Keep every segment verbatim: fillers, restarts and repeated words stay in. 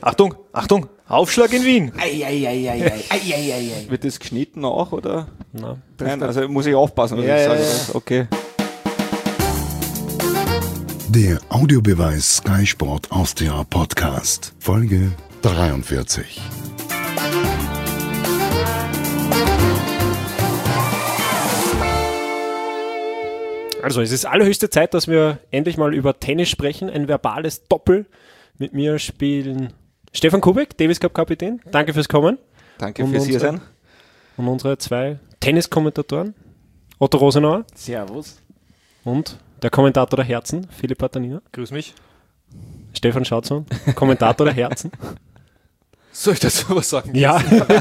Achtung, Achtung, Aufschlag in Wien. Ei, ei, ei, ei, ei, ei, ei, ei. Wird das geschnitten auch, oder? Nein. Nein, also muss ich aufpassen, was Ja, ich ja, sage. ja. Okay. Der Audiobeweis Sky Sport Austria Podcast, Folge dreiundvierzig. Also es ist allerhöchste Zeit, dass wir endlich mal über Tennis sprechen. Ein verbales Doppel. Mit mir spielen Stefan Kubek, Davis Cup Kapitän. Danke fürs Kommen. Danke Und fürs hier unsere- sein. Und unsere zwei Tenniskommentatoren, Otto Rosenauer Servus. und der Kommentator der Herzen, Philipp Patanina. Grüß mich. Stefan Schautzmann, Kommentator der Herzen. Soll ich dazu was sagen? Ja,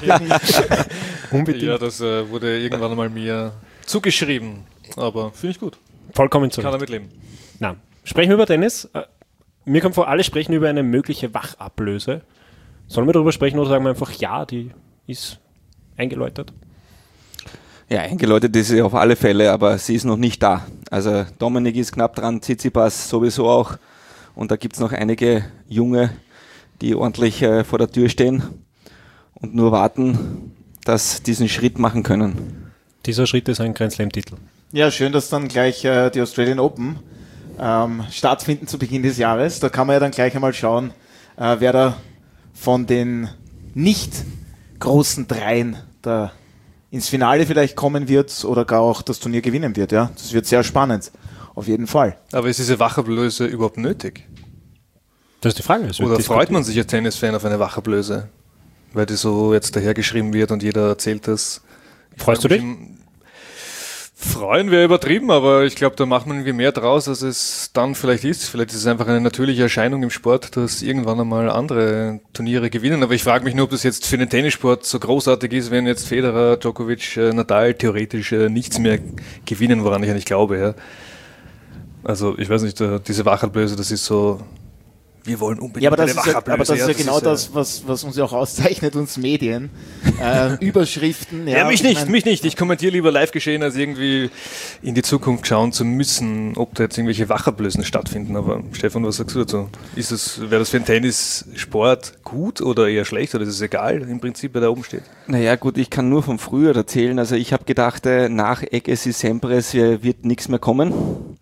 unbedingt. Ja, das äh, wurde irgendwann einmal mir zugeschrieben. Aber finde ich gut. Vollkommen zu Kann Recht. damit leben. Na, sprechen wir über Tennis. Äh, Mir kommt vor, alle sprechen über eine mögliche Wachablöse. Sollen wir darüber sprechen oder sagen wir einfach, ja, die ist eingeläutet? Ja, eingeläutet ist sie auf alle Fälle, aber sie ist noch nicht da. Also Dominik ist knapp dran, Tsitsipas sowieso auch. Und da gibt es noch einige Junge, die ordentlich äh, vor der Tür stehen und nur warten, dass sie diesen Schritt machen können. Dieser Schritt ist ein Grand Slam-Titel. Ja, schön, dass dann gleich äh, die Australian Open ähm, stattfinden zu Beginn des Jahres. Da kann man ja dann gleich einmal schauen, äh, wer da von den nicht großen Dreien da ins Finale vielleicht kommen wird oder gar auch das Turnier gewinnen wird. Ja, das wird sehr spannend. Auf jeden Fall. Aber ist diese Wachablöse überhaupt nötig? Das ist die Frage. Es wird Oder diskutiert. freut man sich als Tennisfan auf eine Wachablöse? Weil die so jetzt dahergeschrieben wird und jeder erzählt das. Ich Freust du frag dich? mich, Freuen wäre übertrieben, aber ich glaube, da macht man irgendwie mehr draus, als es dann vielleicht ist. Vielleicht ist es einfach eine natürliche Erscheinung im Sport, dass irgendwann einmal andere Turniere gewinnen. Aber ich frage mich nur, ob das jetzt für den Tennissport so großartig ist, wenn jetzt Federer, Djokovic, äh, Nadal theoretisch äh, nichts mehr gewinnen, woran ich eigentlich glaube. Ja. Also ich weiß nicht, äh, diese Wachablöse, das ist so, wir wollen unbedingt Ja, aber das eine ist ja, Wachablöse. aber das ist ja genau ist, äh, das, was, was uns ja auch auszeichnet, uns Medien. Äh, Überschriften. Ja, mich ich nicht, mein- mich nicht. Ich kommentiere lieber live geschehen, als irgendwie in die Zukunft schauen zu müssen, ob da jetzt irgendwelche Wachablösen stattfinden. Aber Stefan, was sagst du dazu? Ist es, wäre das für einen Tennissport gut oder eher schlecht oder ist es egal im Prinzip, wer da oben steht? Naja gut, ich kann nur von früher erzählen. Also ich habe gedacht, äh, nach Agassi Sampras äh, wird nichts mehr kommen.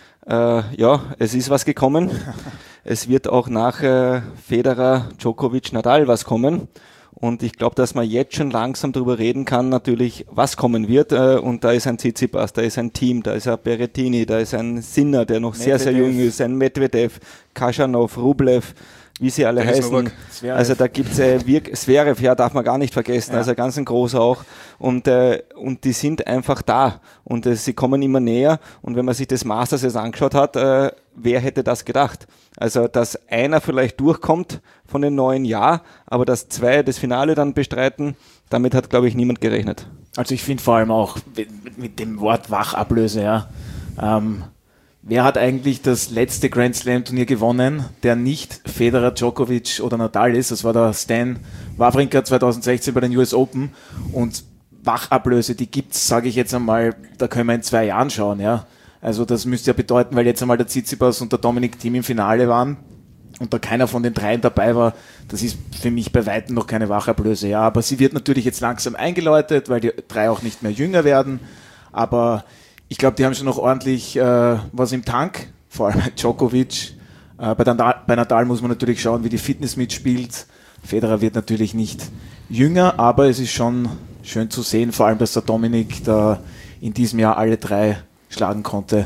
Äh, ja, es ist was gekommen. Es wird auch nach äh, Federer, Djokovic, Nadal was kommen. Und ich glaube, dass man jetzt schon langsam darüber reden kann, natürlich, was kommen wird. Äh, und da ist ein Tsitsipas, da ist ein Team, da ist ein Berrettini, da ist ein Sinner, der noch sehr, sehr Medvedev. jung ist, ein Medvedev, Kaschanov, Rublev, wie sie alle Dennis heißen. Novak. Zverev. Also da gibt's äh, Wirk Zverev, ja, darf man gar nicht vergessen, Ja. also ganz ein großer auch. Und, äh, und die sind einfach da und äh, sie kommen immer näher. Und wenn man sich das Masters jetzt angeschaut hat, äh, wer hätte das gedacht? Also, dass einer vielleicht durchkommt von den neuen, ja, aber dass zwei das Finale dann bestreiten, damit hat, glaube ich, niemand gerechnet. Also ich finde vor allem auch mit, mit dem Wort Wachablöse, ja. Ähm, wer hat eigentlich das letzte Grand Slam Turnier gewonnen, der nicht Federer, Djokovic oder Nadal ist? Das war der Stan Wawrinka zwanzig sechzehn bei den U S Open. Und Wachablöse, die gibt's, sage ich jetzt einmal, da können wir in zwei Jahren schauen, ja. Also das müsste ja bedeuten, weil jetzt einmal der Tsitsipas und der Dominik Thiem im Finale waren und da keiner von den dreien dabei war, das ist für mich bei Weitem noch keine Wachablöse. Ja, aber sie wird natürlich jetzt langsam eingeläutet, weil die drei auch nicht mehr jünger werden. Aber ich glaube, die haben schon noch ordentlich äh, was im Tank, vor allem Djokovic. Äh, bei, Nadal, bei Nadal muss man natürlich schauen, wie die Fitness mitspielt. Federer wird natürlich nicht jünger, aber es ist schon schön zu sehen, vor allem, dass der Dominik da in diesem Jahr alle drei schlagen konnte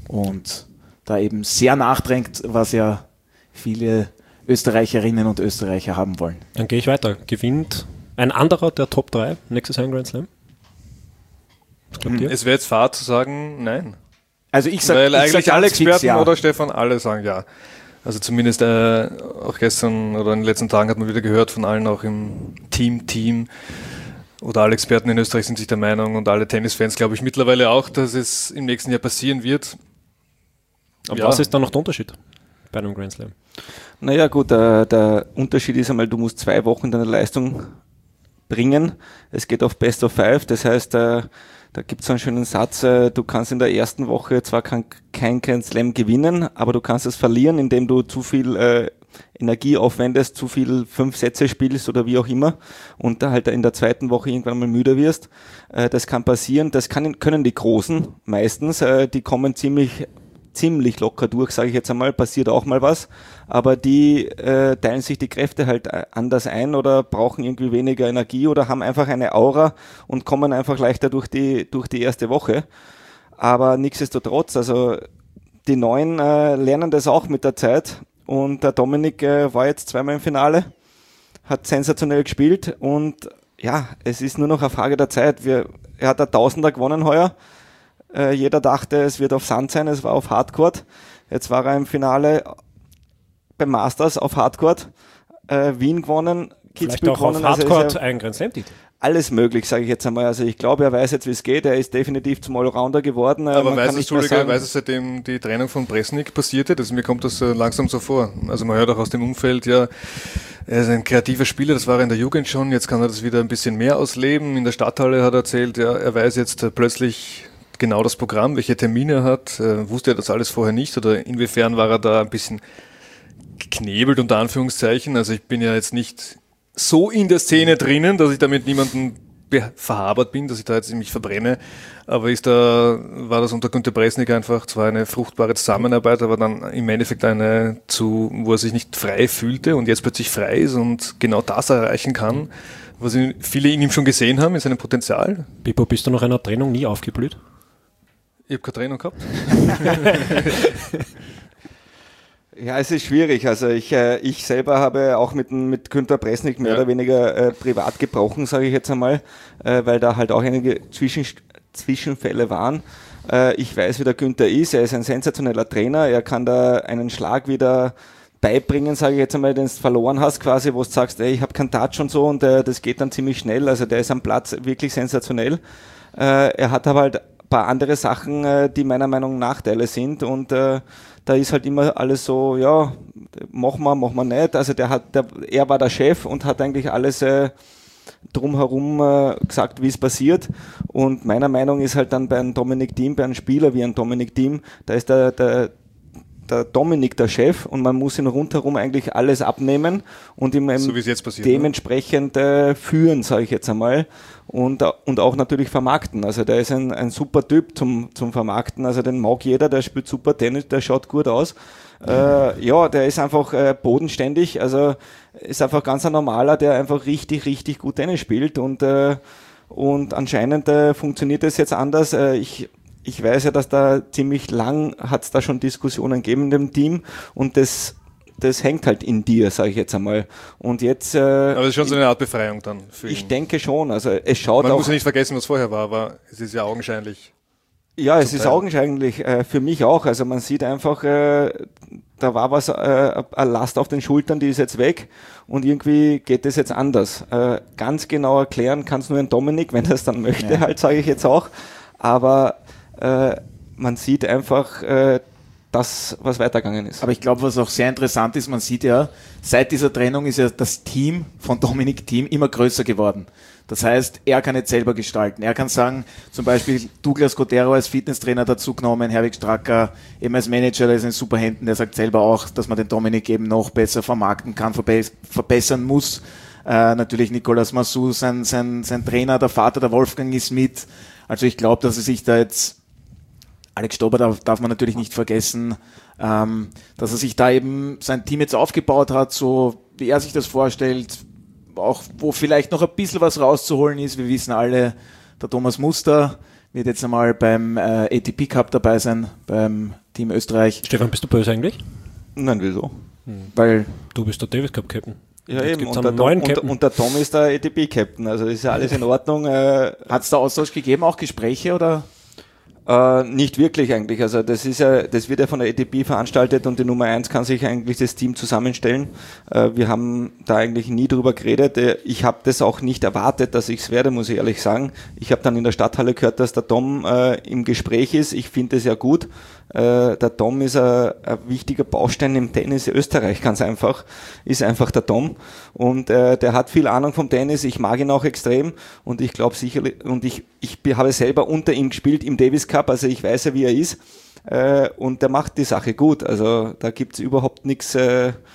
und da eben sehr nachdrängt, was ja viele Österreicherinnen und Österreicher haben wollen. Dann gehe ich weiter. Gewinnt ein anderer der Top drei nächstes Jahr im Grand Slam? Was glaubt ihr? Es wäre jetzt Fahrt zu sagen, nein. Also ich sag, Weil ich eigentlich sag alle ganz fix, Experten ja. oder Stefan, alle sagen ja. Also zumindest äh, auch gestern oder in den letzten Tagen hat man wieder gehört von allen auch im Team, Team oder alle Experten in Österreich sind sich der Meinung und alle Tennisfans glaube ich mittlerweile auch, dass es im nächsten Jahr passieren wird. Aber Ja. was ist dann noch der Unterschied bei einem Grand Slam? Naja gut, der, der Unterschied ist einmal, du musst zwei Wochen deine Leistung bringen. Es geht auf Best of Five, das heißt, äh, da gibt es einen schönen Satz, äh, du kannst in der ersten Woche zwar kein, kein Grand Slam gewinnen, aber du kannst es verlieren, indem du zu viel äh, Energie aufwendest, zu viel fünf Sätze spielst oder wie auch immer und da halt in der zweiten Woche irgendwann mal müde wirst. Äh, das kann passieren. Das kann, können die Großen meistens. Äh, die kommen ziemlich ziemlich locker durch, sage ich jetzt einmal, passiert auch mal was, aber die äh, teilen sich die Kräfte halt anders ein oder brauchen irgendwie weniger Energie oder haben einfach eine Aura und kommen einfach leichter durch die durch die erste Woche. Aber nichtsdestotrotz, also die Neuen äh, lernen das auch mit der Zeit und der Dominik äh, war jetzt zweimal im Finale, hat sensationell gespielt und ja, es ist nur noch eine Frage der Zeit. Wir, er hat ein Tausender gewonnen heuer. Äh, jeder dachte, es wird auf Sand sein, es war auf Hardcourt. Jetzt war er im Finale beim Masters auf Hardcourt. Äh, Wien gewonnen, Kitzbühel gewonnen. Vielleicht auch auf Hardcourt ein Grand Slam-Titel. Alles möglich, sage ich jetzt einmal. Also ich glaube, er weiß jetzt, wie es geht. Er ist definitiv zum Allrounder geworden. Aber man weiß kann es, Entschuldige, weiß es seitdem die Trennung von Bresnik passierte? Das, mir kommt das langsam so vor. Also man hört auch aus dem Umfeld, ja, er ist ein kreativer Spieler, das war er in der Jugend schon. Jetzt kann er das wieder ein bisschen mehr ausleben. In der Stadthalle hat er erzählt, ja, er weiß jetzt plötzlich genau das Programm, welche Termine er hat. Äh, wusste er das alles vorher nicht oder inwiefern war er da ein bisschen geknebelt unter Anführungszeichen? Also ich bin ja jetzt nicht so in der Szene drinnen, dass ich damit niemanden verhabert bin, dass ich da jetzt mich verbrenne. Aber ist da, war das unter Günter Bresnik einfach zwar eine fruchtbare Zusammenarbeit, aber dann im Endeffekt eine zu, wo er sich nicht frei fühlte und jetzt plötzlich frei ist und genau das erreichen kann, was viele in ihm schon gesehen haben, in seinem Potenzial. Bippo, bist du nach einer Trennung nie aufgeblüht? Ich habe keine Trennung gehabt. Ja, es ist schwierig. Also ich, äh, ich selber habe auch mit, mit Günter Bresnik mehr ja. oder weniger äh, privat gebrochen, sage ich jetzt einmal, äh, weil da halt auch einige Zwischen, Zwischenfälle waren. Äh, ich weiß, wie der Günter ist. Er ist ein sensationeller Trainer. Er kann da einen Schlag wieder beibringen, sage ich jetzt einmal, den du verloren hast quasi, wo du sagst, ey, ich habe keinen Touch und so und äh, das geht dann ziemlich schnell. Also der ist am Platz wirklich sensationell. Äh, er hat aber halt ein paar andere Sachen, äh, die meiner Meinung nach Nachteile sind und äh, da ist halt immer alles so, ja, mach mal, mach mal nicht. Also der hat, der, er war der Chef und hat eigentlich alles äh, drumherum äh, gesagt, wie es passiert. Und meiner Meinung ist halt dann bei einem Dominic Thiem, bei einem Spieler wie einem Dominic Thiem, da ist der, der, der Dominik der Chef und man muss ihn rundherum eigentlich alles abnehmen und ihm so wie es jetzt passiert, dementsprechend äh, führen, sage ich jetzt einmal. Und, und auch natürlich vermarkten. Also der ist ein, ein super Typ zum, zum Vermarkten. Also den mag jeder, der spielt super Tennis, der schaut gut aus. Äh, ja, der ist einfach äh, bodenständig. Also ist einfach ganz ein normaler, der einfach richtig, richtig gut Tennis spielt. Und, äh, und anscheinend äh, funktioniert das jetzt anders. Äh, ich ich weiß ja, dass da ziemlich lang hat es da schon Diskussionen gegeben in dem Team. Und das das hängt halt in dir, sage ich jetzt einmal. Und jetzt, äh, aber das ist schon so eine Art Befreiung dann für ihn. Ich denke schon. Also es schaut Man auch, muss ja nicht vergessen, was vorher war, aber es ist ja augenscheinlich. Ja, es ist augenscheinlich äh, für mich auch. Also man sieht einfach, äh, da war was, äh, eine Last auf den Schultern, die ist jetzt weg und irgendwie geht es jetzt anders. Äh, ganz genau erklären kann es nur ein Dominik, wenn er es dann möchte, ja. halt sage ich jetzt auch. Aber äh, man sieht einfach, äh, das, was weitergegangen ist. Aber ich glaube, was auch sehr interessant ist, man sieht ja, seit dieser Trennung ist ja das Team von Dominic Thiem immer größer geworden. Das heißt, er kann jetzt selber gestalten. Er kann sagen, zum Beispiel Douglas Cotero als Fitnesstrainer dazu genommen, Herwig Stracker eben als Manager, der ist in super Händen, der sagt selber auch, dass man den Dominic eben noch besser vermarkten kann, verbe- verbessern muss. Äh, natürlich Nicolas Massou, sein, sein, sein Trainer, der Vater, der Wolfgang ist mit. Also ich glaube, dass er sich da jetzt Alex Stober darf, darf man natürlich nicht vergessen, ähm, dass er sich da eben sein Team jetzt aufgebaut hat, so wie er sich das vorstellt, auch wo vielleicht noch ein bisschen was rauszuholen ist. Wir wissen alle, der Thomas Muster wird jetzt einmal beim äh, A T P Cup dabei sein, beim Team Österreich. Stefan, bist du böse eigentlich? Nein, wieso? Hm. Weil du bist der Davis Cup Captain. Ja, eben. Und der, neuen und, und der Tom ist der A T P Captain, also ist ja alles in Ordnung. Äh, Hat es da Austausch gegeben, auch Gespräche oder? Äh, nicht wirklich eigentlich. Also das ist ja, das wird ja von der A T P veranstaltet und die Nummer eins kann sich eigentlich das Team zusammenstellen. Äh, wir haben da eigentlich nie drüber geredet. Äh, ich habe das auch nicht erwartet, dass ich es werde, muss ich ehrlich sagen. Ich habe dann in der Stadthalle gehört, dass der Tom äh, im Gespräch ist. Ich finde es ja gut. Äh, der Tom ist ein, ein wichtiger Baustein im Tennis Österreich, ganz einfach. Ist einfach der Tom. Und äh, der hat viel Ahnung vom Tennis. Ich mag ihn auch extrem. Und ich glaube sicherlich, und ich, ich habe selber unter ihm gespielt im Davis Cup. Also ich weiß ja, wie er ist, äh, und der macht die Sache gut. Also da gibt es überhaupt nichts, äh,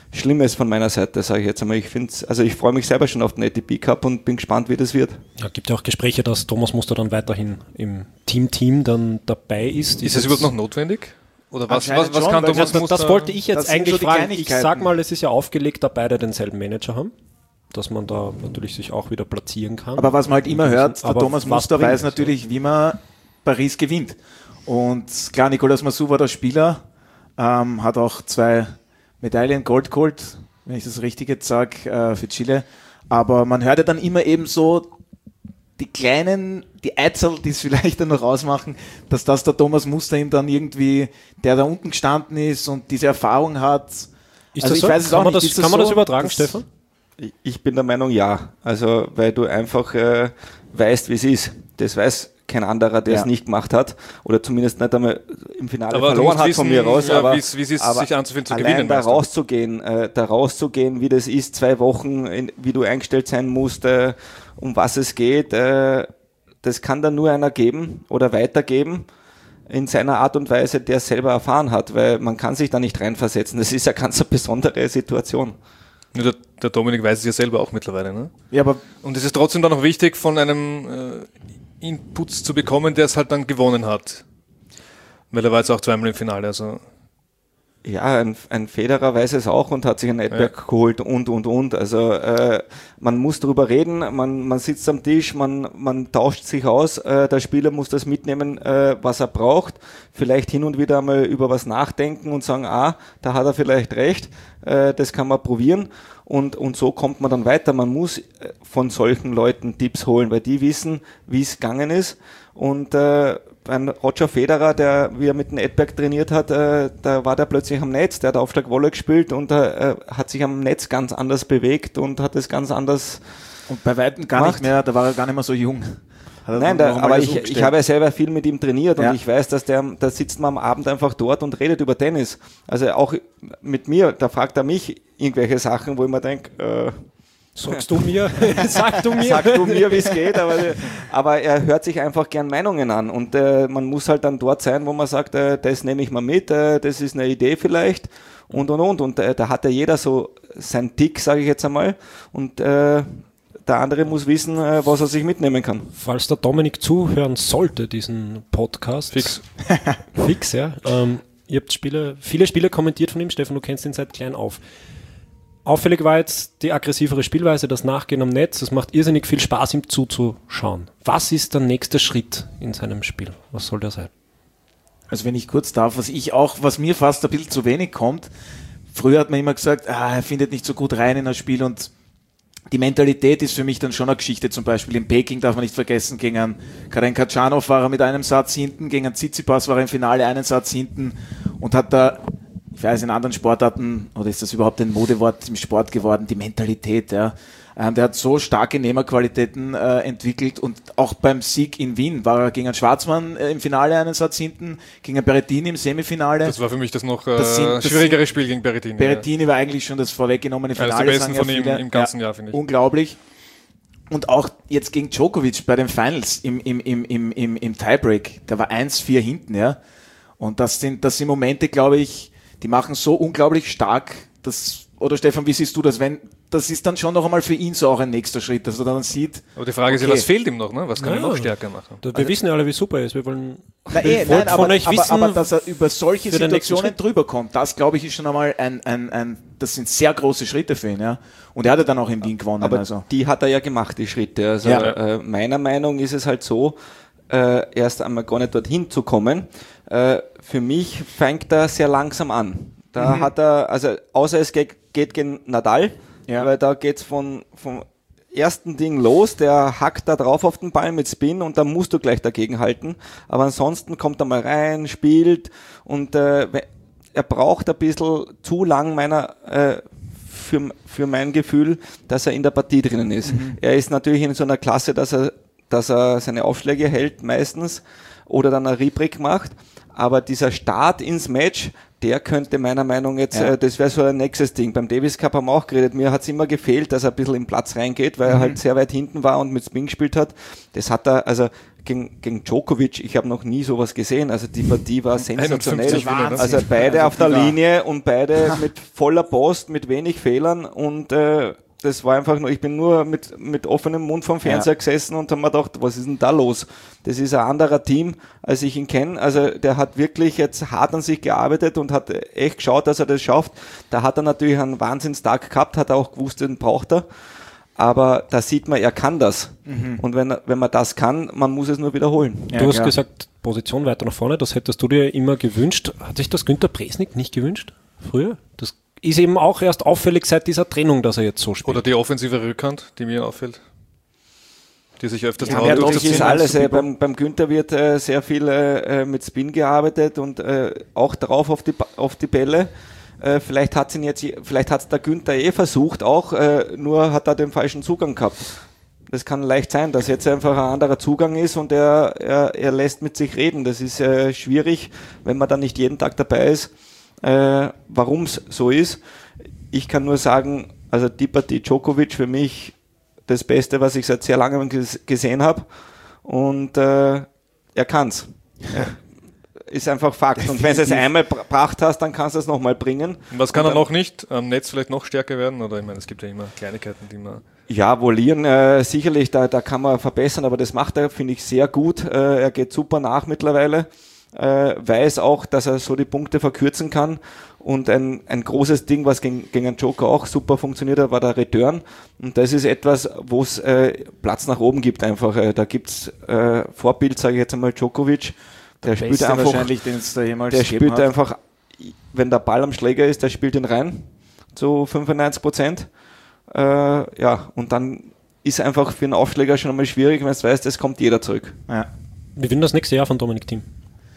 Schlimmes von meiner Seite, sage ich jetzt einmal. Ich finde, also ich freue mich selber schon auf den A T P Cup und bin gespannt, wie das wird. Ja, gibt ja auch Gespräche, dass Thomas Muster dann weiterhin im Team-Team dann dabei ist. Ist es überhaupt noch notwendig? Oder was, was, was schon, kann weil Thomas das, Muster? das wollte ich jetzt das sind eigentlich so die fragen. Ich Kleinigkeiten. sag mal, es ist ja aufgelegt, da beide denselben Manager haben, dass man da natürlich sich auch wieder platzieren kann. Aber was man halt immer hört, der Aber Thomas was Muster bringt weiß es, natürlich, wie man Paris gewinnt. Und klar, Nicolas Massou war der Spieler, ähm, hat auch zwei Medaillen Gold geholt, wenn ich das richtig jetzt sage, äh, für Chile. Aber man hört ja dann immer eben so die kleinen, die Eizel, die es vielleicht dann noch ausmachen, dass das der Thomas Muster ihm dann irgendwie, der da unten gestanden ist und diese Erfahrung hat. Ist also das ich so? weiß es Kann auch man nicht. das, Ist kann man so, das übertragen, dass- Stefan? Ich bin der Meinung, ja. Also, weil du einfach äh, weißt, wie es ist. Das weiß kein anderer, der Ja. es nicht gemacht hat. Oder zumindest nicht einmal im Finale Aber du verloren musst hat wissen, von mir raus. ja, aber wie's- wie es ist, aber sich anzufinden, zu allein gewinnen, da meinst du? rauszugehen, äh, da rauszugehen, wie das ist, zwei Wochen, in, wie du eingestellt sein musst, äh, um was es geht, äh, das kann dann nur einer geben oder weitergeben in seiner Art und Weise, der es selber erfahren hat, weil man kann sich da nicht reinversetzen. Das ist ja ganz eine besondere Situation. Ja, der, der Dominik weiß es ja selber auch mittlerweile. Ne? Ja, aber Und es ist trotzdem dann noch wichtig, von einem äh, Input zu bekommen, der es halt dann gewonnen hat. Weil er war jetzt auch zweimal im Finale. Also Ja, ein, ein Federer weiß es auch und hat sich ein Edberg ja. geholt und, und, und. Also äh, man muss drüber reden, man, man sitzt am Tisch, man, man tauscht sich aus, äh, der Spieler muss das mitnehmen, äh, was er braucht, vielleicht hin und wieder mal über was nachdenken und sagen, ah, da hat er vielleicht recht, äh, das kann man probieren und, und so kommt man dann weiter. Man muss von solchen Leuten Tipps holen, weil die wissen, wie es gegangen ist und äh, ein Roger Federer, der, wie er mit dem Edberg trainiert hat, äh, da war der plötzlich am Netz, der hat Aufschlag-Volley gespielt und äh, hat sich am Netz ganz anders bewegt und hat es ganz anders und bei Weitem gar gemacht. nicht mehr, da war er gar nicht mehr so jung. Hat er Nein, noch da, einmal aber das ich, umgestellt. ich habe ja selber viel mit ihm trainiert und Ja. ich weiß, dass der, da sitzt man am Abend einfach dort und redet über Tennis. Also auch mit mir, da fragt er mich irgendwelche Sachen, wo ich mir denke, äh, Sagst du mir? Sag du mir? Sag du mir, wie es geht, aber, aber er hört sich einfach gern Meinungen an und äh, man muss halt dann dort sein, wo man sagt, äh, das nehme ich mal mit, äh, das ist eine Idee vielleicht und und und und äh, da hat ja jeder so sein Tick, sage ich jetzt einmal und äh, der andere muss wissen, äh, was er sich mitnehmen kann. Falls der Dominik zuhören sollte, diesen Podcast. Fix. Fix, ja. Ähm, ihr habt Spiele, viele Spiele kommentiert von ihm, Stefan, du kennst ihn seit klein auf. Auffällig war jetzt die aggressivere Spielweise, das Nachgehen am Netz. Es macht irrsinnig viel Spaß, ihm zuzuschauen. Was ist der nächste Schritt in seinem Spiel? Was soll der sein? Also wenn ich kurz darf, was ich auch, was mir fast ein bisschen zu wenig kommt, früher hat man immer gesagt, ah, er findet nicht so gut rein in das Spiel und die Mentalität ist für mich dann schon eine Geschichte. Zum Beispiel in Peking darf man nicht vergessen, gegen einen Karen Khachanov war er mit einem Satz hinten, gegen einen Tsitsipas war er im Finale einen Satz hinten und hat da, ich weiß, in anderen Sportarten, oder ist das überhaupt ein Modewort im Sport geworden, die Mentalität, ja. Ähm, der hat so starke Nehmerqualitäten äh, entwickelt und auch beim Sieg in Wien war er gegen einen Schwarzmann äh, im Finale einen Satz hinten, gegen einen Berrettini im Semifinale. das war für mich das noch äh, Das sind- das schwierigere sind- Spiel gegen Berrettini. Berrettini war eigentlich schon das vorweggenommene Eines Finale. der besten sagen ja von ihm viele. im ganzen Ja, Jahr, finde ich. Unglaublich. Und auch jetzt gegen Djokovic bei den Finals im, im, im, im, im, im Tiebreak, der war eins vier hinten, ja. Und das sind, das sind Momente, glaube ich, die machen so unglaublich stark, dass, oder Stefan, wie siehst du das, wenn, das ist dann schon noch einmal für ihn so auch ein nächster Schritt, dass er dann sieht, Aber die Frage ist ja, okay. was fehlt ihm noch? Ne? Was kann er Ja. noch stärker machen? Wir wissen ja alle, wie super er ist. Wir wollen Na, eh, wollt nein, aber, von euch aber, wissen, aber dass er über solche für den nächsten Situationen Schritt. drüber kommt, das glaube ich ist schon einmal ein, ein, ein, das sind sehr große Schritte für ihn, ja. Und er hat ja dann auch in Wien gewonnen, Aber also. die hat er ja gemacht, die Schritte. Also Ja. äh, meiner Meinung ist es halt so, äh, erst einmal gar nicht dorthin zu kommen. Äh, für mich fängt er sehr langsam an. Da Mhm. hat er, also außer es geht, geht gegen Nadal, Ja. weil da geht's von, vom ersten Ding los, der hackt da drauf auf den Ball mit Spin und dann musst du gleich dagegen halten. Aber ansonsten kommt er mal rein, spielt und äh, we- er braucht ein bisschen zu lang meiner äh, für, für mein Gefühl, dass er in der Partie drinnen ist. Mhm. Er ist natürlich in so einer Klasse, dass er, dass er seine Aufschläge hält meistens oder dann ein Rebreak macht. Aber dieser Start ins Match, der könnte meiner Meinung nach jetzt, Ja. äh, das wäre so ein nächstes Ding. Beim Davis Cup haben wir auch geredet, mir hat es immer gefehlt, dass er ein bisschen im Platz reingeht, weil Mhm. er halt sehr weit hinten war und mit Spin gespielt hat. Das hat er, also gegen, gegen Djokovic, ich habe noch nie sowas gesehen, also die Partie war sensationell. einundfünfzig Wahnsinn. Also beide Also auf der die war- Linie und beide mit voller Post, mit wenig Fehlern und äh, das war einfach nur, ich bin nur mit, mit offenem Mund vom Fernseher Ja. gesessen und habe mir gedacht, was ist denn da los? Das ist ein anderer Team, als ich ihn kenne. Also der hat wirklich jetzt hart an sich gearbeitet und hat echt geschaut, dass er das schafft. Da hat er natürlich einen Wahnsinnstag gehabt, hat er auch gewusst, den braucht er. Aber da sieht man, er kann das. Und wenn, er- wenn man das kann, man muss es nur wiederholen. Ja, du hast klar. gesagt, Position weiter nach vorne, das hättest du dir immer gewünscht. Hat sich das Günter Bresnik nicht gewünscht früher? Das ist eben auch erst auffällig seit dieser Trennung, dass er jetzt so spielt. Oder die offensive Rückhand, die mir auffällt. Die sich öfters Ja, trauen, wer Das durchzuziehen. ist alles. Äh, beim, beim Günther wird äh, sehr viel äh, mit Spin gearbeitet und äh, auch drauf auf die, Ba- auf die Bälle. Äh, vielleicht hat ihn jetzt, vielleicht hat es der Günther eh versucht, auch äh, nur hat er den falschen Zugang gehabt. Das kann leicht sein, dass jetzt einfach ein anderer Zugang ist und er, er, er lässt mit sich reden. Das ist äh, schwierig, wenn man dann nicht jeden Tag dabei ist, äh, warum es so ist. Ich kann nur sagen, also die Partie Djokovic für mich das Beste, was ich seit sehr langem ges- gesehen habe. Und äh, er kann's. Ist einfach Fakt. Und wenn du es einmal br- gebracht hast, dann kannst du es nochmal bringen. Was kann Und er noch nicht? Am Netz vielleicht noch stärker werden? Oder ich meine, es gibt ja immer Kleinigkeiten, die man... Ja, Volieren, äh, sicherlich, da, da kann man verbessern, aber das macht er, finde ich, sehr gut. Äh, er geht super nach mittlerweile. Äh, weiß auch, dass er so die Punkte verkürzen kann. Und ein, ein großes Ding, was gegen, gegen einen Joker auch super funktioniert hat, war der Return. Und das ist etwas, wo es äh, Platz nach oben gibt einfach. Äh, da gibt's äh, Vorbild, sage ich jetzt einmal, Djokovic. Der spielt Beste einfach, wahrscheinlich, den es da jemals der gegeben spielt hat. einfach, wenn der Ball am Schläger ist, der spielt ihn rein, zu fünfundneunzig Prozent. Äh, ja, und dann ist einfach für einen Aufschläger schon einmal schwierig, wenn du weißt, es kommt jeder zurück. Ja. Wir gewinnen das nächste Jahr von Dominik Thiem.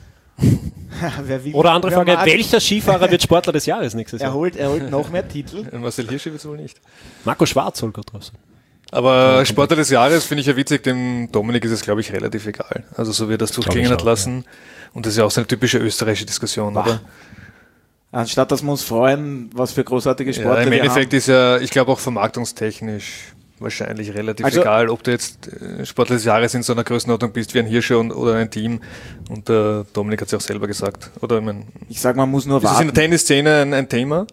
Wer will, Oder andere wer Frage, mag- welcher Skifahrer wird Sportler des Jahres nächstes Er Jahr? holt, er holt noch mehr Titel. Marcel Hirschi wird es wohl nicht. Marco Schwarz soll gerade drauf sein. Aber Sportler des Jahres finde ich ja witzig, dem Dominik ist es, glaube ich, relativ egal. Also so wie er das durchgehen ich hat auch, lassen. Und das ist ja auch so eine typische österreichische Diskussion, Bah. oder? Anstatt dass wir uns freuen, was für großartige Ja, Sportler im wir Endeffekt haben. ist ja, ich glaube auch vermarktungstechnisch wahrscheinlich relativ Also- egal, ob du jetzt äh, Sportler des Jahres in so einer Größenordnung bist wie ein Hirscher und, oder ein Team. Und der Dominik hat es ja auch selber gesagt. Oder ich meine, Ich sage, man muss nur ist das in warten. der Tennisszene ein, ein Thema?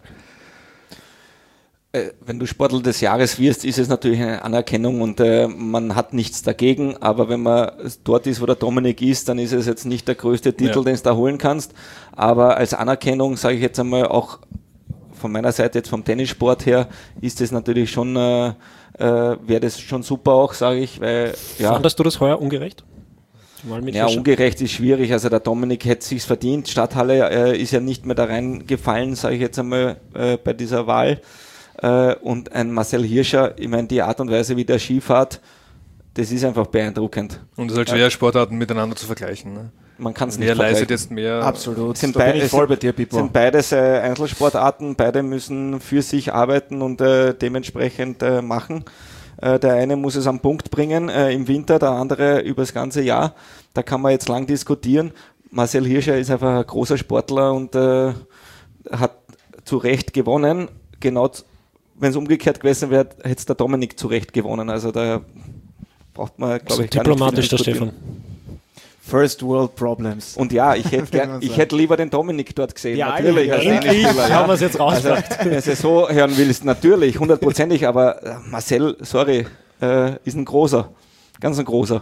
Äh, wenn du Sportler des Jahres wirst, ist es natürlich eine Anerkennung und äh, man hat nichts dagegen, aber wenn man dort ist, wo der Dominik ist, dann ist es jetzt nicht der größte Titel, Ja. den du da holen kannst, aber als Anerkennung, sage ich jetzt einmal, auch von meiner Seite jetzt vom Tennissport her, ist es natürlich schon, äh, äh, wäre das schon super auch, sage ich, weil, ja. Fandest du das heuer ungerecht? Mal mit Ja, Hirscher? ungerecht ist schwierig. Also der Dominik hätte sich's verdient. Stadthalle äh, ist ja nicht mehr da reingefallen, sage ich jetzt einmal, äh, bei dieser Wahl. Äh, und ein Marcel Hirscher, ich meine, die Art und Weise, wie der Ski fährt, das ist einfach beeindruckend. Und es ist halt schwer, Sportarten miteinander zu vergleichen. Ne? Man kann es nicht Wer leistet vergleichen. jetzt mehr? Absolut. Sind, da bin bei, ich es voll sind, bei dir, Pippo. sind beides äh, Einzelsportarten, beide müssen für sich arbeiten und äh, dementsprechend äh, machen. Äh, der eine muss es am Punkt bringen äh, im Winter, der andere über das ganze Jahr. Da kann man jetzt lang diskutieren. Marcel Hirscher ist einfach ein großer Sportler und äh, hat zu Recht gewonnen. Genau, wenn es umgekehrt gewesen wäre, hätte es der Dominik zu Recht gewonnen. Also da braucht man, glaube So ich, gar nicht diplomatisch, viel der diskutieren. Stefan. First World Problems. Und ja, ich hätte, Kann gern, man ich sagen. hätte lieber den Dominik dort gesehen. Ja, natürlich. ja, als ja, Endlich Tennisspieler, haben wir es jetzt Also, rausgebracht. wenn du so hören willst, natürlich, hundertprozentig, aber äh, Marcel, sorry, äh, ist ein großer. Ganz ein großer.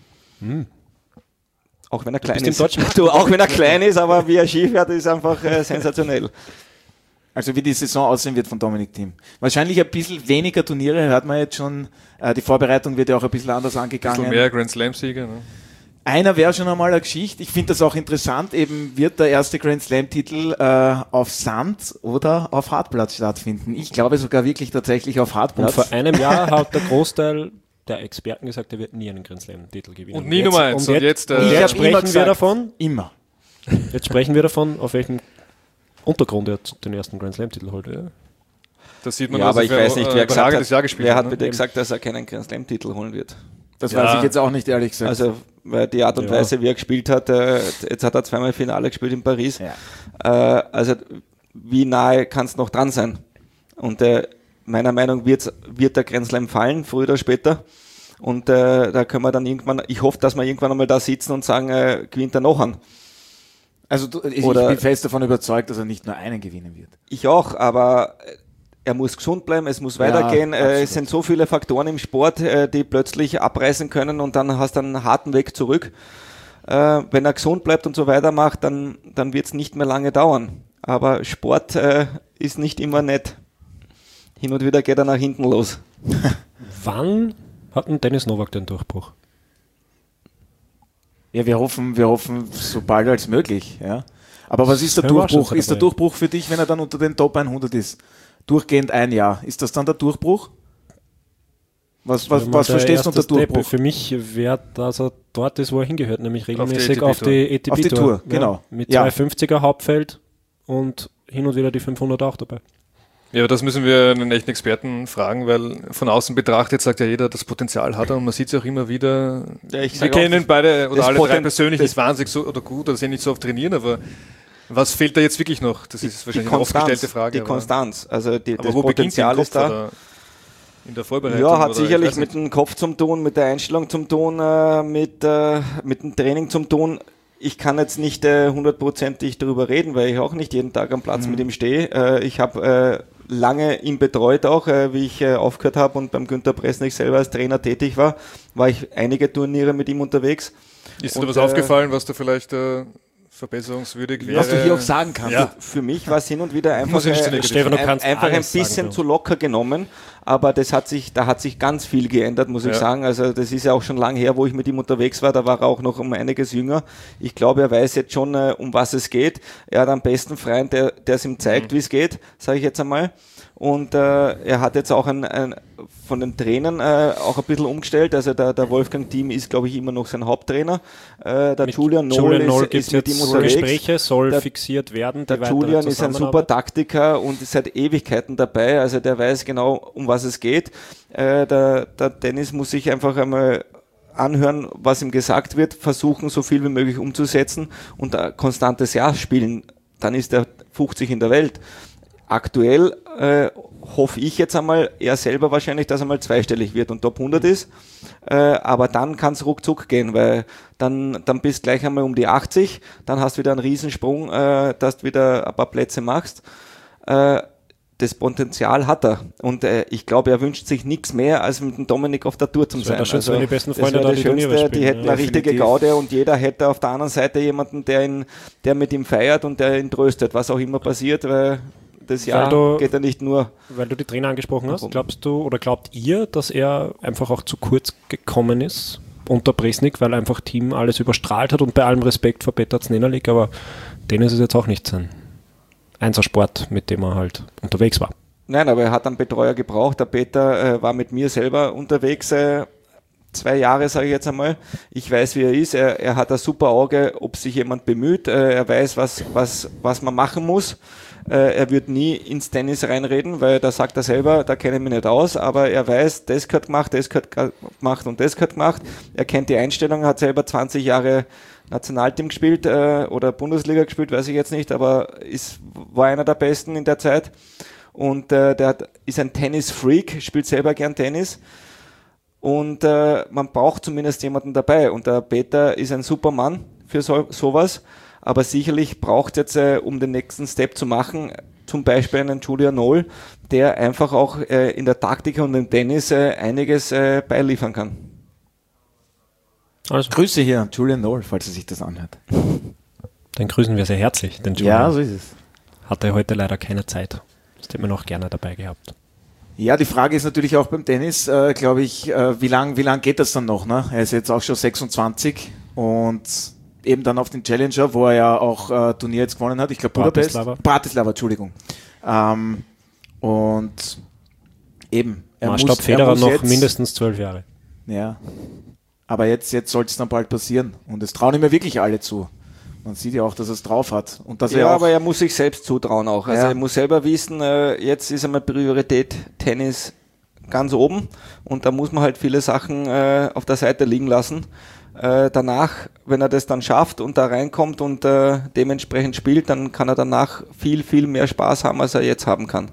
Auch wenn er klein bist im ist. deutschen Du, auch wenn er klein ist, aber wie er Ski fährt, ist einfach äh, sensationell. Also wie die Saison aussehen wird von Dominik Thiem. Wahrscheinlich ein bisschen weniger Turniere, hört man jetzt schon. Äh, die Vorbereitung wird ja auch ein bisschen anders Ein angegangen. bisschen mehr Grand Slam-Sieger. Ne? Einer wäre schon einmal eine Geschichte. Ich finde das auch interessant. Eben wird der erste Grand Slam-Titel äh, auf Sand oder auf Hartplatz stattfinden. Ich glaube sogar wirklich tatsächlich auf Und Hartplatz. vor einem Jahr hat der Großteil der Experten gesagt, er wird nie einen Grand Slam-Titel gewinnen. Und nie Nummer eins. Und Und jetzt, jetzt, äh, und Ich jetzt hab sprechen immer wir gesagt, davon, Immer. jetzt sprechen wir davon, auf welchem Untergrund er den ersten Grand Slam-Titel holt. Das sieht man, Ja, was aber er ich für weiß eine, nicht, äh, wer gesagt Frage hat, des Jahr gespielt wer hat ne? bitte gesagt, dass er keinen Grand Slam-Titel holen wird. Das Ja. weiß ich jetzt auch nicht, ehrlich gesagt. Also weil die Art und Ja. Weise, wie er gespielt hat, äh, jetzt hat er zweimal Finale gespielt in Paris. Ja. Äh, also wie nahe kann es noch dran sein? Und äh, meiner Meinung nach wird, wird der Grand Slam fallen, früher oder später. Und äh, da können wir dann irgendwann, ich hoffe, dass wir irgendwann einmal da sitzen und sagen, äh, gewinnt er noch an. Also du, ich, Oder- ich bin fest davon überzeugt, dass er nicht nur einen gewinnen wird. Ich auch, aber er muss gesund bleiben, es muss weitergehen. Äh, absolut. es sind so viele Faktoren im Sport, äh, die plötzlich abreißen können und dann hast du einen harten Weg zurück. Äh, wenn er gesund bleibt und so weitermacht, dann, dann wird es nicht mehr lange dauern. Aber Sport äh, ist nicht immer nett. Hin und wieder geht er nach hinten los. Wann hat ein Dennis Novak den Durchbruch? Ja, wir hoffen, wir hoffen so bald als möglich. Ja. Aber was ist der Er war schon Durchbruch? so Ist der dabei. Durchbruch für dich, wenn er dann unter den Top hundert ist? Durchgehend ein Jahr. Ist das dann der Durchbruch? Was, was, Wenn was man der verstehst du unter erste Step Durchbruch? Für mich wäre, dass er dort ist, wo er hingehört, nämlich die regelmäßig A T P auf die A T Auf die P-Tour. Tour, genau. Mit Ja. zwei fünfziger Hauptfeld und hin und wieder die fünfhundert auch dabei. Ja, das müssen wir einen echten Experten fragen, weil von außen betrachtet sagt ja jeder, das Potenzial hat er und man sieht es auch immer wieder. Ja, ich wir sag kennen auch, beide oder das alle drei Poten- persönlich das- nicht wahnsinnig so oder gut oder sehen nicht so oft trainieren, aber was fehlt da jetzt wirklich noch? Das ist wahrscheinlich eine aufgestellte Frage. Die aber- Konstanz, also die, aber das wo beginnt die im Potenzial Kopf ist da. oder in der Vorbereitung? Ja, hat oder sicherlich ich weiß mit dem Kopf zum tun, mit der Einstellung zum tun, äh, mit, äh, mit dem Training zum tun. Ich kann jetzt nicht äh, hundertprozentig darüber reden, weil ich auch nicht jeden Tag am Platz mit ihm stehe. Äh, ich habe äh, lange ihn betreut auch, äh, wie ich äh, aufgehört habe und beim Günther Presnik selber als Trainer tätig war, war ich einige Turniere mit ihm unterwegs. Ist dir Und, was äh, aufgefallen, was da vielleicht äh, verbesserungswürdig wäre? Was du hier auch sagen kannst. Ja. Für mich war es hin und wieder einfach, Muss ich nicht so äh, negativ Stefan, du ein, kannst einfach ein alles sagen, bisschen du. zu locker genommen, aber das hat sich, da hat sich ganz viel geändert, muss ich Ja. sagen. Also das ist ja auch schon lange her, wo ich mit ihm unterwegs war, da war er auch noch um einiges jünger. Ich glaube, er weiß jetzt schon, äh, um was es geht. Er hat am besten Freund, der der es ihm zeigt, Mhm. wie es geht, sage ich jetzt einmal. Und äh, er hat jetzt auch ein, ein, von den Trainern äh, auch ein bisschen umgestellt. Also der, der Wolfgang Thiem ist, glaube ich, immer noch sein Haupttrainer. Äh, der Mit Julian Noll Julian ist, Noll ist gibt mit ihm jetzt unterwegs. Gespräche, soll Der- fixiert werden. Der die weitere Julian ist ein super Zusammenarbeit. Taktiker und ist seit Ewigkeiten dabei, also der weiß genau, um was es geht. Äh, der, der Dennis muss sich einfach einmal anhören, was ihm gesagt wird, versuchen, so viel wie möglich umzusetzen und ein konstantes Jahr spielen. Dann ist er fünfzig in der Welt. Aktuell äh, hoffe ich jetzt einmal, er selber wahrscheinlich, dass er mal zweistellig wird und Top hundert ist. Äh, aber dann kann es ruckzuck gehen, weil dann, dann bist gleich einmal um die achtzig, dann hast du wieder einen Riesensprung, äh, dass du wieder ein paar Plätze machst. Äh, das Potenzial hat er. Und äh, ich glaube, er wünscht sich nichts mehr, als mit dem Dominik auf der Tour zu Das sein. wäre das Schönste, wenn die besten das Freunde wäre da das die Turniere Schönste, die spielen, hätten ja. eine richtige Definitiv. Gaude und jeder hätte auf der anderen Seite jemanden, der ihn, der mit ihm feiert und der ihn tröstet, was auch immer passiert, weil das Jahr du- geht ja nicht nur. Weil du die Trainer angesprochen hast, Warum? glaubst du oder glaubt ihr, dass er einfach auch zu kurz gekommen ist unter Presnik, weil einfach Team alles überstrahlt hat und bei allem Respekt vor Peter Znenalik, aber Dennis ist jetzt auch nicht sein Einsersport, mit dem er halt unterwegs war. Nein, aber er hat einen Betreuer gebraucht. Der Peter äh, war mit mir selber unterwegs, äh, zwei Jahre sage ich jetzt einmal. Ich weiß, wie er ist. Er, er hat ein super Auge, ob sich jemand bemüht. Äh, er weiß, was, was, was man machen muss. Äh, er wird nie ins Tennis reinreden, weil da sagt er selber, da kenne ich mich nicht aus, aber er weiß, das gehört gemacht, das gehört gemacht und das gehört gemacht. Er kennt die Einstellung, hat selber zwanzig Jahre Nationalteam gespielt äh, oder Bundesliga gespielt, weiß ich jetzt nicht, aber ist, war einer der Besten in der Zeit. Und äh, der hat, ist ein Tennis-Freak, spielt selber gern Tennis. Und äh, man braucht zumindest jemanden dabei. Und der Peter ist ein super Mann für so, sowas. Aber sicherlich braucht jetzt, äh, um den nächsten Step zu machen, zum Beispiel einen Julian Noll, der einfach auch äh, in der Taktik und im Tennis äh, einiges äh, beiliefern kann. Also, Grüße hier, Julian Noll, falls er sich das anhört. dann grüßen wir sehr herzlich den Julian. Ja, so ist es. Hatte heute leider keine Zeit. Das hätte man noch gerne dabei gehabt. Ja, die Frage ist natürlich auch beim Tennis, äh, glaube ich, äh, wie lang, wie lang geht das dann noch? Ne? Er ist jetzt auch schon sechsundzwanzig und eben dann auf den Challenger, wo er ja auch äh, Turnier jetzt gewonnen hat. Ich glaube Budapest. Bratislava. Bratislava, Entschuldigung. Ähm, und eben, er Maßstab muss, er Federer muss noch jetzt, mindestens zwölf Jahre. Ja, aber jetzt, jetzt soll es dann bald passieren. Und es trauen ihm ja wirklich alle zu. Man sieht ja auch, dass er es drauf hat. Und dass Ja, er auch, aber er muss sich selbst zutrauen auch. Also Ja. er muss selber wissen, äh, jetzt ist einmal Priorität Tennis ganz oben und da muss man halt viele Sachen äh, auf der Seite liegen lassen. Äh, danach, wenn er das dann schafft und da reinkommt und äh, dementsprechend spielt, dann kann er danach viel, viel mehr Spaß haben, als er jetzt haben kann.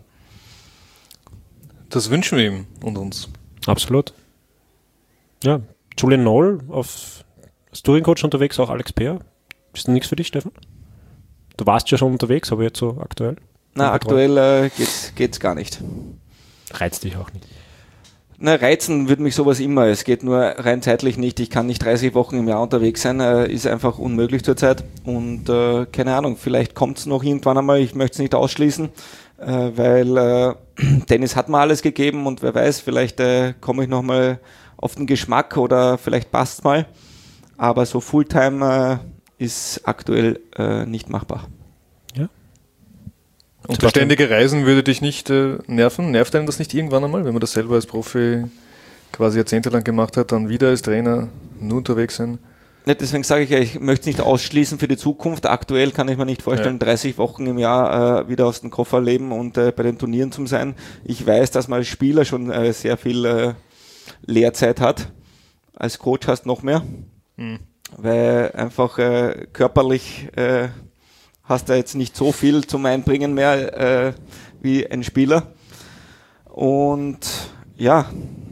Das wünschen wir ihm und uns. Absolut. Ja, Julian Noll auf als Touring-Coach unterwegs, auch Alex Peer. Ist das nichts für dich, Stefan? Du warst ja schon unterwegs, aber jetzt so aktuell? Na, aktuell äh, geht's, geht's gar nicht. Reizt dich auch nicht? Na, reizen würde mich sowas immer. Es geht nur rein zeitlich nicht. Ich kann nicht dreißig Wochen im Jahr unterwegs sein. Äh, ist einfach unmöglich zurzeit. Und äh, keine Ahnung, vielleicht kommt es noch irgendwann einmal. Ich möchte es nicht ausschließen, äh, weil äh, Tennis hat mir alles gegeben und wer weiß, vielleicht äh, komme ich nochmal auf den Geschmack oder vielleicht passt es mal. Aber so Fulltime äh, ist aktuell äh, nicht machbar. Ja. Und das ständige Reisen würde dich nicht äh, nerven? Nervt einem das nicht irgendwann einmal, wenn man das selber als Profi quasi jahrzehntelang gemacht hat, dann wieder als Trainer nur unterwegs sein? Ja, deswegen sage ich ja, ich möchte es nicht ausschließen für die Zukunft. Aktuell kann ich mir nicht vorstellen, ja. dreißig Wochen im Jahr äh, wieder aus dem Koffer leben und äh, bei den Turnieren zu sein. Ich weiß, dass man als Spieler schon äh, sehr viel äh, Lehrzeit hat. Als Coach hast noch mehr, mhm. weil einfach äh, körperlich äh, hast du jetzt nicht so viel zum Einbringen mehr äh, wie ein Spieler. Und ja,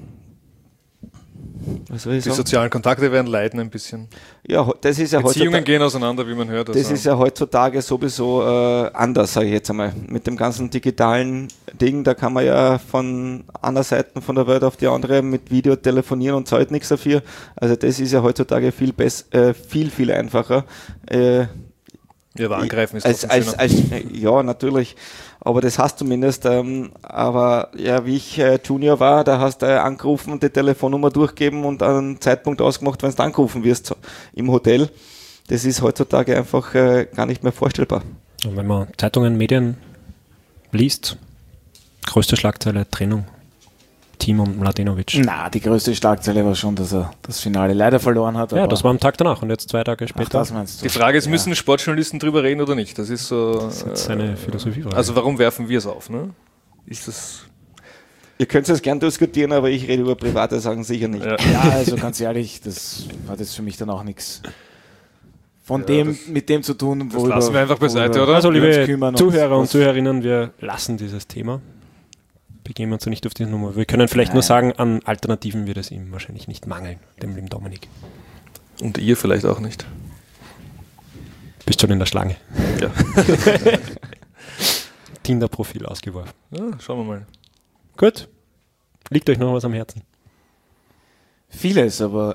was soll ich die sagen? sozialen Kontakte werden leiden ein bisschen. Ja, das ist ja Beziehungen heutzutage, gehen auseinander, wie man hört. Also. Das ist ja heutzutage sowieso äh, anders, sage ich jetzt einmal. Mit dem ganzen digitalen Ding, da kann man ja von einer Seite von der Welt auf die andere mit Video telefonieren und zahlt nichts dafür. Also das ist ja heutzutage viel bess- äh, viel, viel einfacher. Äh, Ja, aber angreifen ist als, als, als, ja, natürlich. Aber das hast du zumindest. Ähm, aber ja, wie ich äh, Junior war, da hast du äh, angerufen und die Telefonnummer durchgegeben und einen Zeitpunkt ausgemacht, wenn du angerufen wirst im Hotel. Das ist heutzutage einfach äh, gar nicht mehr vorstellbar. Und wenn man Zeitungen, Medien liest, größte Schlagzeile, Trennung. Team und Mladenovic. Na, die größte Schlagzeile war schon, dass er das Finale leider verloren hat. Ja, das war am Tag danach und jetzt zwei Tage später. Ach, das meinst du. Die Frage ist, ja. müssen Sportjournalisten drüber reden oder nicht? Das ist so. Das ist jetzt seine Philosophie. Also warum werfen wir es auf? Ne? Ist das? Ihr könnt es gern diskutieren, aber ich rede über private Sachen sicher nicht. Ja, ja also ganz ehrlich, das hat jetzt für mich dann auch nichts von ja, dem, das, mit dem zu tun, das lassen wir einfach beiseite, oder? Also liebe Zuhörer und, und Zuhörerinnen, wir lassen dieses Thema. Begeben wir uns nicht auf die Nummer. Wir können vielleicht Nein. nur sagen, an Alternativen wird es ihm wahrscheinlich nicht mangeln, dem lieben Dominik. Und ihr vielleicht auch nicht. Bist schon in der Schlange. Ja. Tinder-Profil ausgeworfen. Ja, schauen wir mal. Gut. Liegt euch noch was am Herzen? Vieles, aber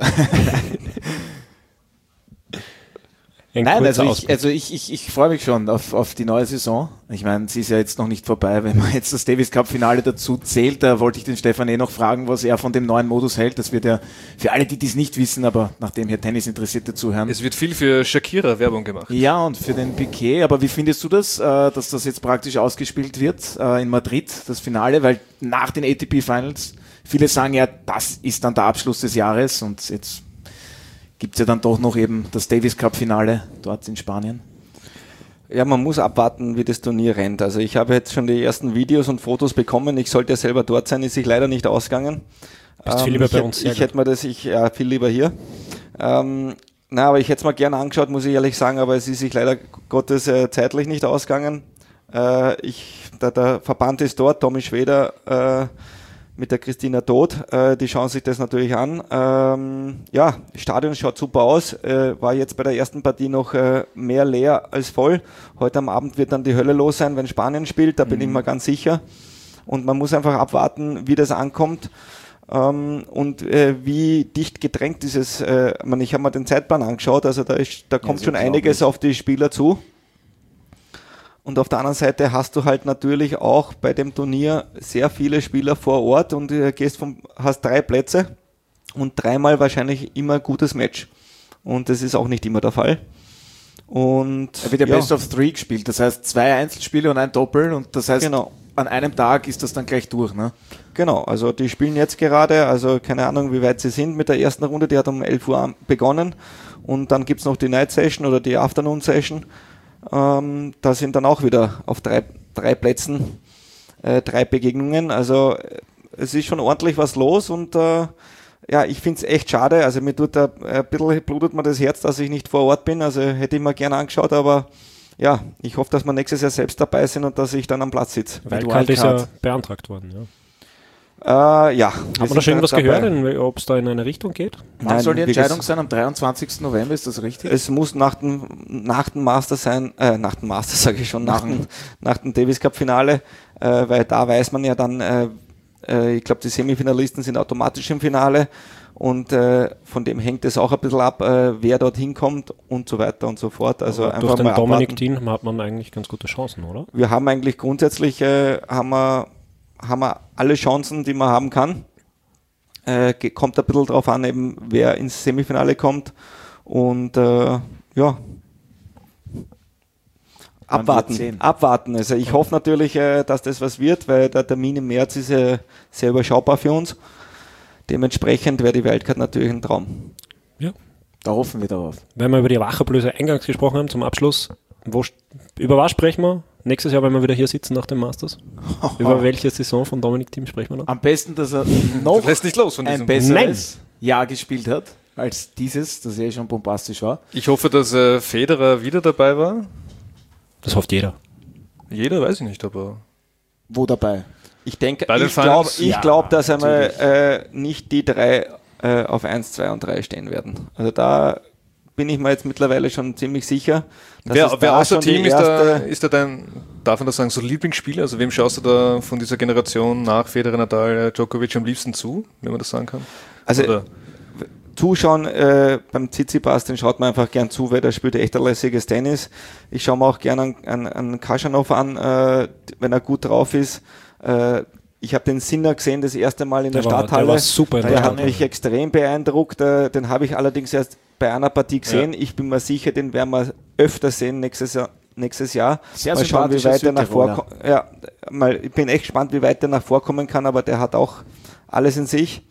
Ein Nein, also kurzer ich, also ich, ich, ich freue mich schon auf, auf die neue Saison. Ich meine, sie ist ja jetzt noch nicht vorbei. Wenn man jetzt das Davis Cup Finale dazu zählt, da wollte ich den Stefan eh noch fragen, was er von dem neuen Modus hält. Das wird ja für alle, die dies nicht wissen, aber nachdem hier Tennis-Interessierte zuhören. Es wird viel für Shakira Werbung gemacht. Ja, und für den Piquet. Aber wie findest du das, äh, dass das jetzt praktisch ausgespielt wird äh, in Madrid, das Finale? Weil nach den A T P Finals, viele sagen ja, das ist dann der Abschluss des Jahres und jetzt gibt es ja dann doch noch eben das Davis Cup Finale dort in Spanien. Ja, man muss abwarten, wie das Turnier rennt. Also ich habe jetzt schon die ersten Videos und Fotos bekommen. Ich sollte ja selber dort sein, ist sich leider nicht ausgegangen. Bist ähm, viel lieber ich bei hätte, uns. Sehr ich hätte mir das, ich, ja, viel lieber hier. Ähm, na, aber ich hätte es mir gerne angeschaut, muss ich ehrlich sagen, aber es ist sich leider Gottes äh, zeitlich nicht ausgegangen. Äh, ich, der, der Verband ist dort, Tommy Schweder, äh, mit der Christina Todt, äh, die schauen sich das natürlich an. Ähm, ja, das Stadion schaut super aus, äh, war jetzt bei der ersten Partie noch äh, mehr leer als voll. Heute am Abend wird dann die Hölle los sein, wenn Spanien spielt, da bin mhm. ich mir ganz sicher. Und man muss einfach abwarten, wie das ankommt ähm, und äh, wie dicht gedrängt ist es. Äh, man, ich habe mir den Zeitplan angeschaut, also da, ist, da kommt ja, schon einiges auf die Spieler zu. Und auf der anderen Seite hast du halt natürlich auch bei dem Turnier sehr viele Spieler vor Ort und du gehst vom, hast drei Plätze und dreimal wahrscheinlich immer ein gutes Match. Und das ist auch nicht immer der Fall. Und da wird ja, ja Best of Three gespielt, das heißt zwei Einzelspiele und ein Doppel und das heißt, genau. An einem Tag ist das dann gleich durch, ne? Genau, also die spielen jetzt gerade, also keine Ahnung, wie weit sie sind mit der ersten Runde, die hat um elf Uhr begonnen und dann gibt's noch die Night Session oder die Afternoon Session. Ähm, da sind dann auch wieder auf drei, drei Plätzen äh, drei Begegnungen. Also es ist schon ordentlich was los und äh, ja, ich finde es echt schade. Also mir tut da ein bisschen blutet mir das Herz, dass ich nicht vor Ort bin. Also hätte ich mir gerne angeschaut, aber ja, ich hoffe, dass wir nächstes Jahr selbst dabei sind und dass ich dann am Platz sitze. Wildcard ist ja beantragt worden, ja. Äh, ja. Haben wir da schon irgendwas gehört, ob es da in eine Richtung geht? Wann Nein, soll die wie Entscheidung ges- sein? Am dreiundzwanzigsten November, ist das richtig? Es muss nach dem, nach dem Master sein, äh, nach dem Master sage ich schon, nach, Nach dem, nach dem Davis Cup Finale, äh, weil da weiß man ja dann, äh, äh, ich glaube die Semifinalisten sind automatisch im Finale und äh, von dem hängt es auch ein bisschen ab, äh, wer dort hinkommt und so weiter und so fort. Also Aber einfach durch den mal Dominic abwarten. Thiem hat man eigentlich ganz gute Chancen, oder? Wir haben eigentlich grundsätzlich äh, haben wir, haben wir alle Chancen, die man haben kann. Äh, ge- kommt ein bisschen drauf an, eben wer ins Semifinale kommt und äh, ja, abwarten, sehen. abwarten. Also ich hoffe natürlich, äh, dass das was wird, weil der Termin im März ist äh, sehr überschaubar für uns. Dementsprechend wäre die Wildcard natürlich ein Traum. Ja. Da hoffen wir darauf. Wenn wir über die Wachablöse eingangs gesprochen haben, zum Abschluss, wo, über was sprechen wir nächstes Jahr, wenn wir wieder hier sitzen nach dem Masters? Über welche Saison von Dominic Thiem sprechen wir noch? Am besten, dass er noch Du lässt nicht los von ein diesem. besseres Jahr gespielt hat als dieses, das ja schon bombastisch war. Ich hoffe, dass äh, Federer wieder dabei war. Das hofft jeder. Jeder weiß ich nicht, aber Wo dabei? Ich denke, Bei den ich glaube, Finals? ich Ja, glaub, dass einmal äh, nicht die drei äh, auf eins, zwei und drei stehen werden. Also da bin ich mir jetzt mittlerweile schon ziemlich sicher. Dass wer, es wer da außer schon die Team ist da, erste- ist da dein, darf man das sagen, so Lieblingsspieler? Also wem schaust du da von dieser Generation nach Federer, Nadal, äh, Djokovic am liebsten zu, wenn man das sagen kann? Also Oder? Zuschauen äh, beim Tsitsipas, den schaut man einfach gern zu, weil der spielt echt ein lässiges Tennis. Ich schaue mir auch gern an, an, an Kaschanov an, äh, wenn er gut drauf ist. Äh, ich habe den Sinner gesehen, das erste Mal in Der der war- Stadthalle. der war super in Der, der hat Stadthalle. mich extrem beeindruckt. Äh, den habe ich allerdings erst bei einer Partie gesehen. Ich bin mir sicher, den werden wir öfter sehen nächstes Jahr. Nächstes Jahr. Sehr mal schauen, wie sympathischer weit er nach Südtiroler. vorkommt. Ja, mal, ich bin echt gespannt, wie weit er nach vorkommen kann, aber der hat auch alles in sich.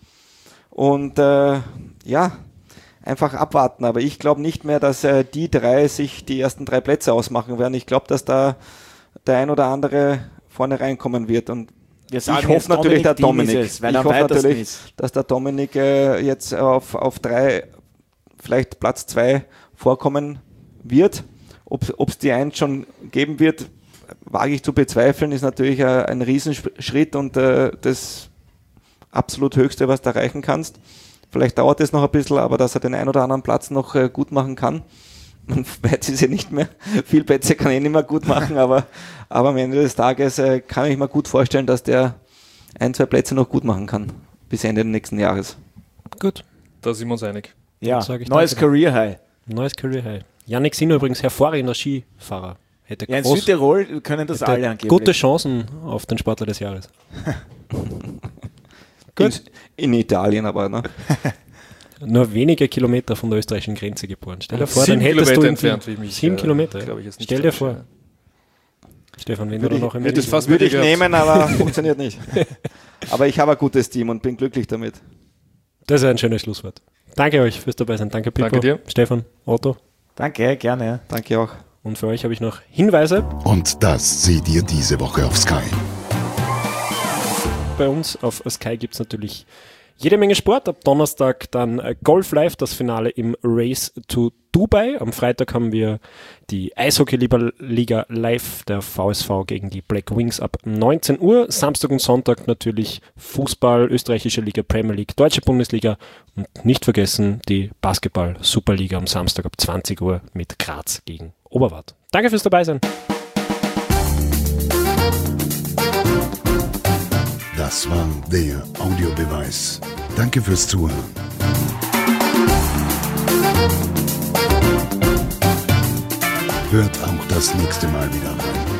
Und äh, ja, einfach abwarten. Aber ich glaube nicht mehr, dass äh, die drei sich die ersten drei Plätze ausmachen werden. Ich glaube, dass da der ein oder andere vorne reinkommen wird. Und Wir ich sagen hoffe jetzt natürlich, der Dominic Thiem Dominik. ist es, weil Ich er am hoffe weitesten natürlich, ist. dass der Dominik äh, jetzt auf, auf drei, vielleicht Platz zwei vorkommen wird. Ob es die eins schon geben wird, wage ich zu bezweifeln, ist natürlich äh, ein Riesenschritt und äh, das absolut Höchste, was du erreichen kannst. Vielleicht dauert es noch ein bisschen, aber dass er den ein oder anderen Platz noch äh, gut machen kann. Und weit ist er nicht mehr. Viel Plätze kann er nicht mehr gut machen, aber, aber am Ende des Tages äh, kann ich mir gut vorstellen, dass der ein, zwei Plätze noch gut machen kann. Bis Ende des nächsten Jahres. Gut. Da sind wir uns einig. Ja, Sag ich neues danke. Career High. Neues Career High. Yannick Sinner übrigens hervorragender Skifahrer. Hätte Ja, in groß, Südtirol können das hätte alle angeblich. gute Chancen auf den Sportler des Jahres. Gut. In, in Italien aber, ne? Nur wenige Kilometer von der österreichischen Grenze geboren. Stell dir vor, Sieben dann hättest Kilometer du in entfernt, wie ich mich, sieben äh, Kilometer. glaub ich jetzt nicht Stell dir täusche, vor. Stefan, wenn Würde du ich- noch im hätte es fast Würde ich gehabt. nehmen, aber funktioniert nicht. Aber ich habe ein gutes Team und bin glücklich damit. Das ist ein schönes Schlusswort. Danke euch fürs dabei sein. Danke, Pipo, Danke dir. Stefan, Otto. Danke, gerne. Danke auch. Und für euch habe ich noch Hinweise. Und das seht ihr diese Woche auf Sky. Bei uns auf Sky gibt es natürlich jede Menge Sport. Ab Donnerstag dann äh, Golf Live, das Finale im Race to Dubai. Am Freitag haben wir die Eishockey-Liga live, der V S V gegen die Black Wings ab neunzehn Uhr. Samstag und Sonntag natürlich Fußball, österreichische Liga, Premier League, deutsche Bundesliga und nicht vergessen die Basketball-Superliga am Samstag ab zwanzig Uhr mit Graz gegen Oberwart. Danke fürs Dabeisein. Das war der Audiobeweis. Danke fürs Zuhören. Hört auch das nächste Mal wieder rein.